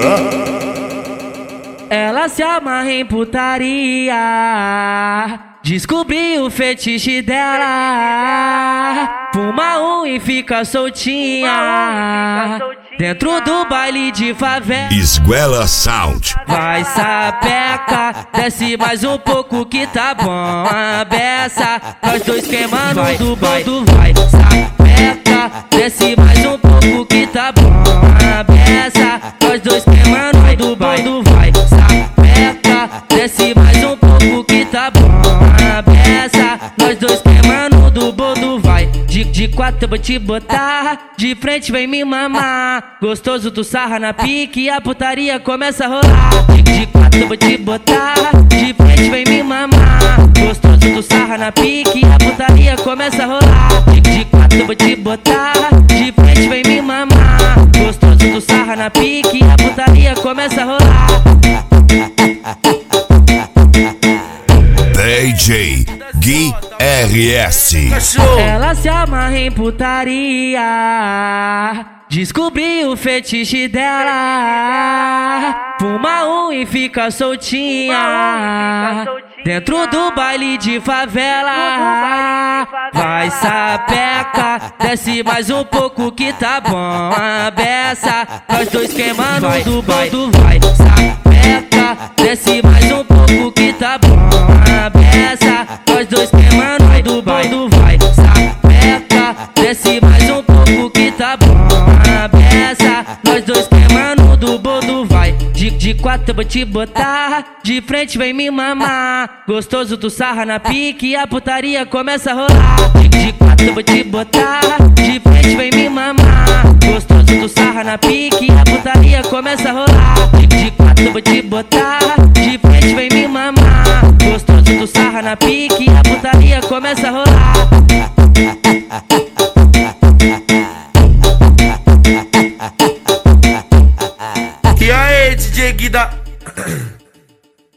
Ela se amarra em putaria, descobri o fetiche dela. Fuma e fica soltinha dentro do baile de favela. Esguela Sound. Vai sapeca, desce mais um pouco que tá bom a beça. Nós dois queimando do bando. Vai sapeca, desce mais um pouco que tá bom a beça. Nós dois queimando do bando. Vai sapeca, desce mais um pouco que tá bom a beça. Nós dois queimando do bando. Vai de quatro eu vou te botar, de frente vem me mamar. Gostoso tu sarra na pique e a putaria começa a rolar. De quatro eu vou te botar, de frente vem me mamar. Gostoso tu sarra na pique e a putaria começa a rolar. De quatro eu vou te botar, de frente vem me mamar. Gostoso tu sarra na pique e a putaria começa a rolar. DJ Gui RS. Ela se amarra em putaria, descobri o fetiche dela. Fuma e fica soltinha dentro do baile de favela. Vai sapeca, desce mais um pouco que tá bom a beça. Nós dois queimando do bando. Vai sapeca, desce mais um pouco que tá bom a beça. Nós dois queimando do bando. Vai sapeca, desce mais um pouco que tá bom a beça. Nós dois queimando do bando. Vai de quatro eu vou te botar, de frente vem me mamar. Gostoso tu sarra na pique e a putaria começa a rolar. De quatro eu vou te botar, de frente vem me mamar. Gostoso tu sarra na pique e a putaria começa a rolar. De quatro eu vou te botar, de frente vem me mamar. Gostoso tu sarra na pique e a putaria começa a rolar. E aí, DJ Gui da